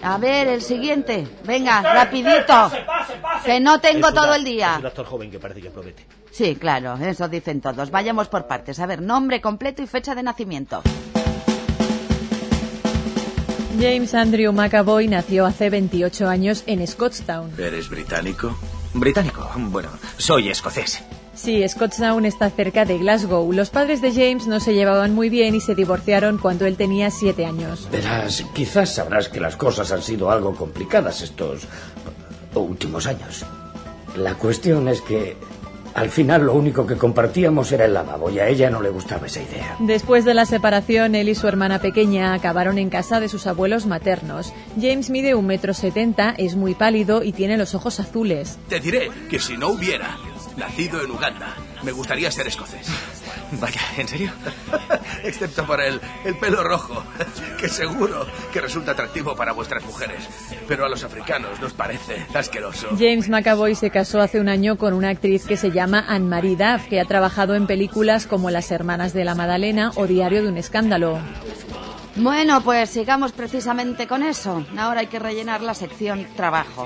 A ver, el siguiente. Venga, rapidito. Pase. Que no tengo todo el día. Es un actor joven que parece que promete. Sí, claro, eso dicen todos. Vayamos por partes. A ver, nombre completo y fecha de nacimiento. James Andrew McAvoy nació hace 28 años en Scottstown. ¿Eres británico? Británico, bueno, soy escocés. Sí, Scottstown está cerca de Glasgow. Los padres de James no se llevaban muy bien y se divorciaron cuando él tenía 7 años. Verás, quizás sabrás que las cosas han sido algo complicadas estos últimos años. La cuestión es que al final lo único que compartíamos era el lavabo y a ella no le gustaba esa idea. Después de la separación, él y su hermana pequeña acabaron en casa de sus abuelos maternos. James mide 1,70 m, es muy pálido y tiene los ojos azules. Te diré que si no hubiera nacido en Uganda, me gustaría ser escocés. Vaya, ¿en serio? Excepto por el pelo rojo, que seguro que resulta atractivo para vuestras mujeres. Pero a los africanos nos parece asqueroso. James McAvoy se casó hace un año con una actriz que se llama Anne-Marie Duff, que ha trabajado en películas como Las Hermanas de la Magdalena o Diario de un Escándalo. Bueno, pues sigamos precisamente con eso. Ahora hay que rellenar la sección trabajo.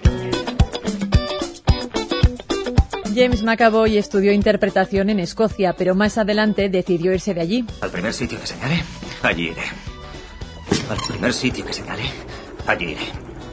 James McAvoy estudió interpretación en Escocia, pero más adelante decidió irse de allí. Al primer sitio que señale, allí iré. Al primer sitio que señale, allí iré.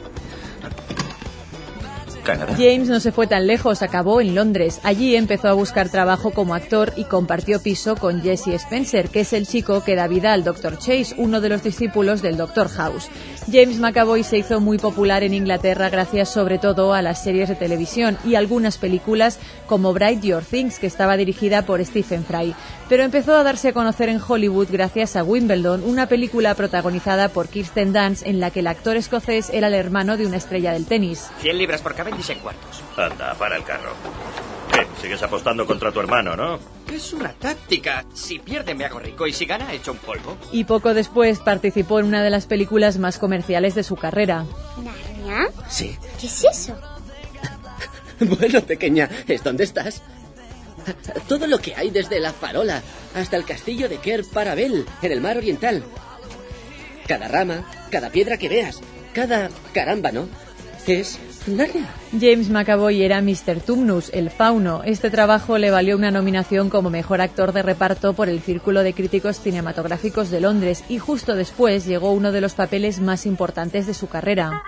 Canadá. James no se fue tan lejos, acabó en Londres. Allí empezó a buscar trabajo como actor y compartió piso con Jesse Spencer, que es el chico que da vida al Dr. Chase, uno de los discípulos del Dr. House. James McAvoy se hizo muy popular en Inglaterra gracias sobre todo a las series de televisión y algunas películas como Bright Your Things, que estaba dirigida por Stephen Fry. Pero empezó a darse a conocer en Hollywood gracias a Wimbledon, una película protagonizada por Kirsten Dunst en la que el actor escocés era el hermano de una estrella del tenis. 100 libras por Cavendish en cuartos. Anda, para el carro. ¿Qué? Sigues apostando contra tu hermano, ¿no? Es una táctica. Si pierde me hago rico y si gana echo un polvo. Y poco después participó en una de las películas más comerciales de su carrera. ¿Narnia? Sí. ¿Qué es eso? Bueno, pequeña, ¿es dónde estás? Todo lo que hay desde la farola hasta el castillo de Ker Parabel, en el mar oriental. Cada rama, cada piedra que veas, cada carámbano es Narnia. James McAvoy era Mr. Tumnus, el fauno. Este trabajo le valió una nominación como mejor actor de reparto por el Círculo de Críticos Cinematográficos de Londres y justo después llegó uno de los papeles más importantes de su carrera.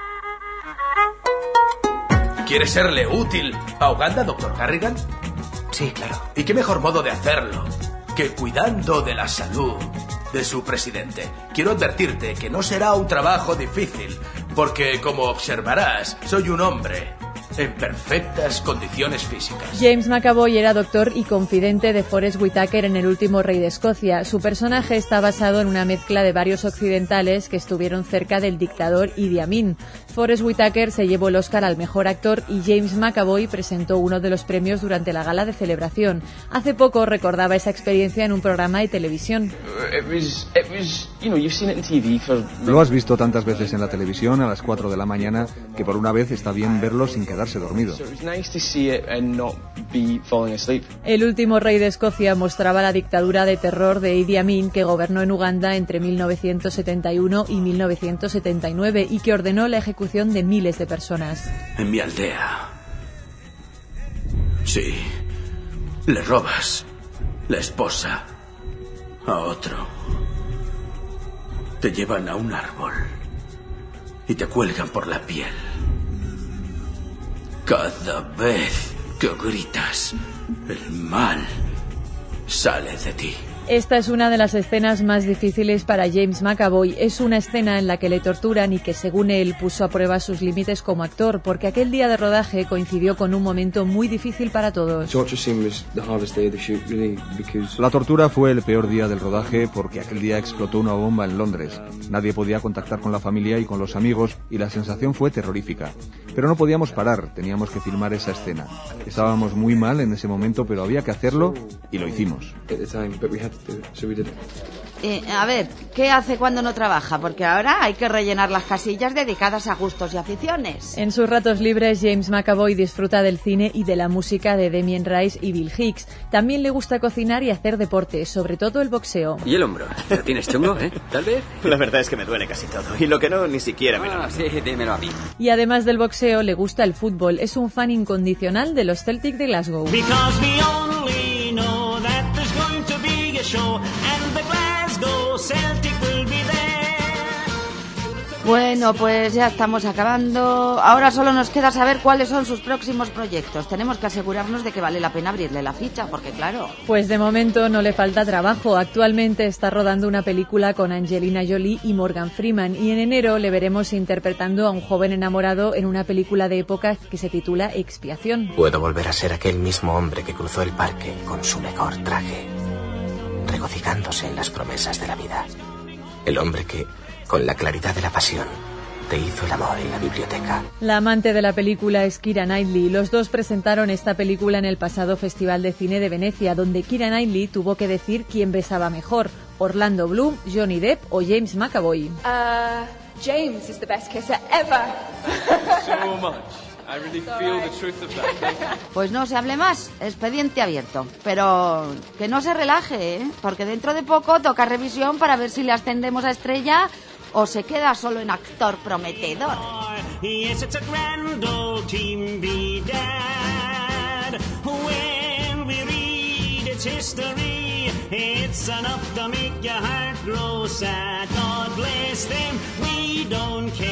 ¿Quieres serle útil a Uganda, Dr. Carrigan? Sí, claro. ¿Y qué mejor modo de hacerlo que cuidando de la salud de su presidente? Quiero advertirte que no será un trabajo difícil, porque, como observarás, soy un hombre en perfectas condiciones físicas. James McAvoy era doctor y confidente de Forest Whitaker en El último rey de Escocia. Su personaje está basado en una mezcla de varios occidentales que estuvieron cerca del dictador Idi Amin. Forest Whitaker se llevó el Oscar al mejor actor y James McAvoy presentó uno de los premios durante la gala de celebración. Hace poco recordaba esa experiencia en un programa de televisión. Lo has visto tantas veces en la televisión a las 4 de la mañana que por una vez está bien verlo sin quedarse dormido. El último rey de Escocia mostraba la dictadura de terror de Idi Amin, que gobernó en Uganda entre 1971 y 1979 y que ordenó la ejecución de miles de personas. En mi aldea. Sí. Le robas la esposa a otro. Te llevan a un árbol y te cuelgan por la piel. Cada vez que gritas, el mal sale de ti. Esta es una de las escenas más difíciles para James McAvoy. Es una escena en la que le torturan y que, según él, puso a prueba sus límites como actor, porque aquel día de rodaje coincidió con un momento muy difícil para todos. La tortura fue el peor día del rodaje porque aquel día explotó una bomba en Londres. Nadie podía contactar con la familia y con los amigos y la sensación fue terrorífica. Pero no podíamos parar, teníamos que filmar esa escena. Estábamos muy mal en ese momento, pero había que hacerlo y lo hicimos. A ver, ¿qué hace cuando no trabaja? Porque ahora hay que rellenar las casillas dedicadas a gustos y aficiones. En sus ratos libres, James McAvoy disfruta del cine y de la música de Damien Rice y Bill Hicks. También le gusta cocinar y hacer deporte, sobre todo el boxeo. ¿Y el hombro? ¿Lo tienes chungo, Tal vez. La verdad es que me duele casi todo. Y lo que no, ni siquiera me lo noto. Sí, dímelo a mí. Y además del boxeo, le gusta el fútbol. Es un fan incondicional de los Celtic de Glasgow. Bueno, pues ya estamos acabando. Ahora solo nos queda saber cuáles son sus próximos proyectos. Tenemos que asegurarnos de que vale la pena abrirle la ficha, porque claro... Pues de momento no le falta trabajo. Actualmente está rodando una película con Angelina Jolie y Morgan Freeman, y en enero le veremos interpretando a un joven enamorado en una película de época que se titula Expiación. Puedo volver a ser aquel mismo hombre que cruzó el parque con su mejor traje, regocijándose en las promesas de la vida. El hombre que, con la claridad de la pasión, te hizo el amor en la biblioteca. La amante de la película es Keira Knightley. Los dos presentaron esta película en el pasado Festival de Cine de Venecia, donde Keira Knightley tuvo que decir quién besaba mejor, Orlando Bloom, Johnny Depp o James McAvoy. James is the best kisser ever. So much. I really feel the truth of that. Pues no se hable más, expediente abierto. Pero que no se relaje, ¿eh? Porque dentro de poco toca revisión para ver si le ascendemos a estrella o se queda solo en actor prometedor. Yes, it's a grand old team, be dad. When we read its history, it's enough to make your heart grow sad. God bless them, we don't care.